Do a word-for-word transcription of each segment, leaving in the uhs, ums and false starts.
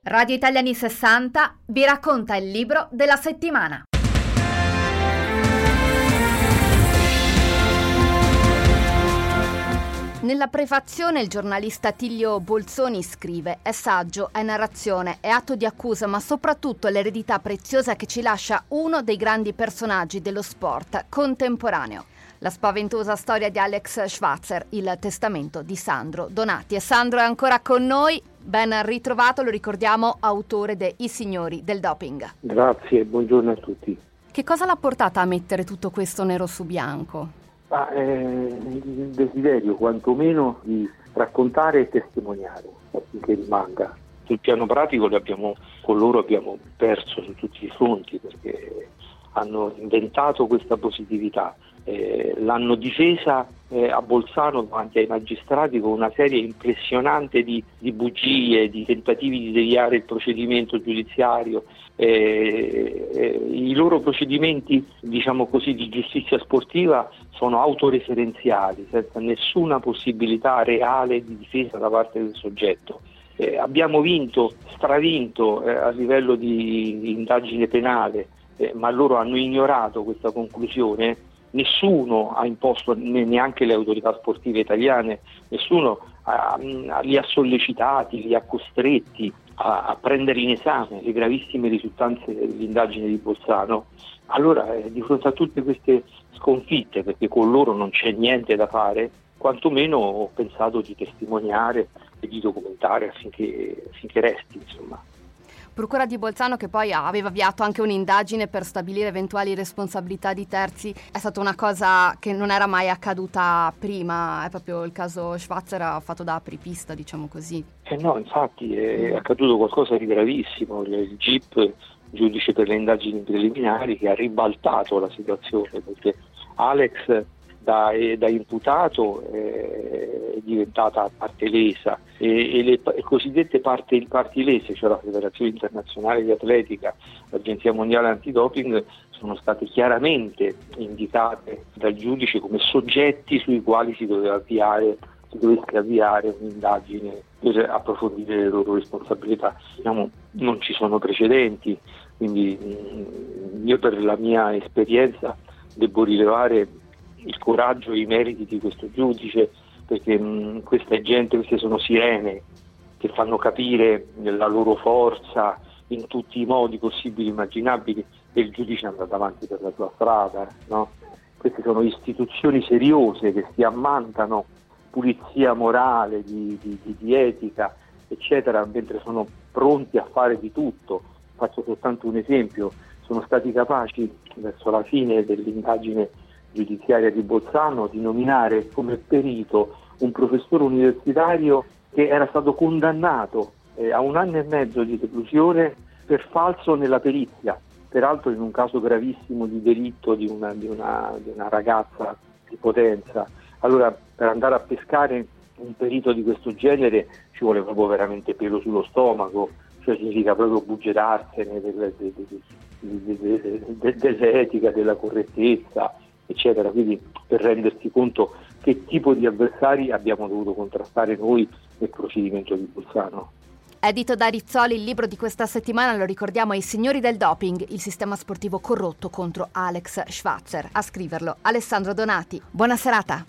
Radio Italiani sessanta vi racconta il libro della settimana. Nella prefazione il giornalista Attilio Bolzoni scrive: è saggio, è narrazione, è atto di accusa, ma soprattutto l'eredità preziosa che ci lascia uno dei grandi personaggi dello sport contemporaneo. La spaventosa storia di Alex Schwarzer, il testamento di Sandro Donati. E Sandro è ancora con noi, ben ritrovato, lo ricordiamo, autore de I signori del doping. Grazie, buongiorno a tutti. Che cosa l'ha portata a mettere tutto questo nero su bianco? Ah, eh, il desiderio quantomeno di raccontare e testimoniare affinché rimanga. Sul piano pratico abbiamo, con loro abbiamo perso su tutti i fronti, perché hanno inventato questa positività, eh, l'hanno difesa eh, a Bolzano davanti ai magistrati con una serie impressionante di, di bugie, di tentativi di deviare il procedimento giudiziario. Eh, eh, I loro procedimenti, diciamo così, di giustizia sportiva sono autoreferenziali, senza nessuna possibilità reale di difesa da parte del soggetto. Eh, abbiamo vinto, stravinto eh, a livello di indagine penale, eh, ma loro hanno ignorato questa conclusione. Nessuno ha imposto, neanche le autorità sportive italiane, nessuno ha, li ha sollecitati, li ha costretti a, a prendere in esame le gravissime risultanze dell'indagine di Bolzano. Allora, eh, di fronte a tutte queste sconfitte, perché con loro non c'è niente da fare, quantomeno ho pensato di testimoniare e di documentare affinché, affinché resti, insomma. Procura di Bolzano, che poi aveva avviato anche un'indagine per stabilire eventuali responsabilità di terzi, è stata una cosa che non era mai accaduta prima, è proprio il caso Schwarzer fatto da apripista, diciamo così. Eh no, infatti è accaduto qualcosa di gravissimo, il G I P, giudice per le indagini preliminari, che ha ribaltato la situazione, perché Alex da, da imputato eh, è diventata parte lesa e, e le, le cosiddette parti, parti lese, cioè la Federazione Internazionale di Atletica, l'Agenzia Mondiale Antidoping, sono state chiaramente indicate dal giudice come soggetti sui quali si doveva avviare, si dovesse avviare un'indagine per approfondire le loro responsabilità. Diciamo, non ci sono precedenti, quindi mh, io per la mia esperienza devo rilevare il coraggio e i meriti di questo giudice, perché mh, questa gente, queste sono sirene che fanno capire la loro forza in tutti i modi possibili e immaginabili, e il giudice è andato avanti per la sua strada, no? Queste sono istituzioni seriose che si ammantano pulizia morale, di, di, di, di etica, eccetera, mentre sono pronti a fare di tutto. Faccio soltanto un esempio: sono stati capaci verso la fine dell'indagine giudiziaria di Bolzano di nominare come perito un professore universitario che era stato condannato eh, a un anno e mezzo di reclusione per falso nella perizia, peraltro in un caso gravissimo di delitto di una, di una, di una ragazza di Potenza. Allora, per andare a pescare un perito di questo genere ci vuole proprio veramente pelo sullo stomaco, cioè significa proprio buggerarsene del, de, de, de, de, de, dell'etica, della correttezza, eccetera. Quindi per rendersi conto che tipo di avversari abbiamo dovuto contrastare noi nel procedimento di Bolzano. Edito da Rizzoli, il libro di questa settimana, lo ricordiamo, I signori del doping, il sistema sportivo corrotto contro Alex Schwarzer. A scriverlo Alessandro Donati. Buona serata.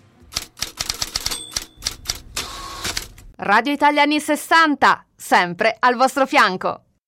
Radio Italiani sessanta, sempre al vostro fianco.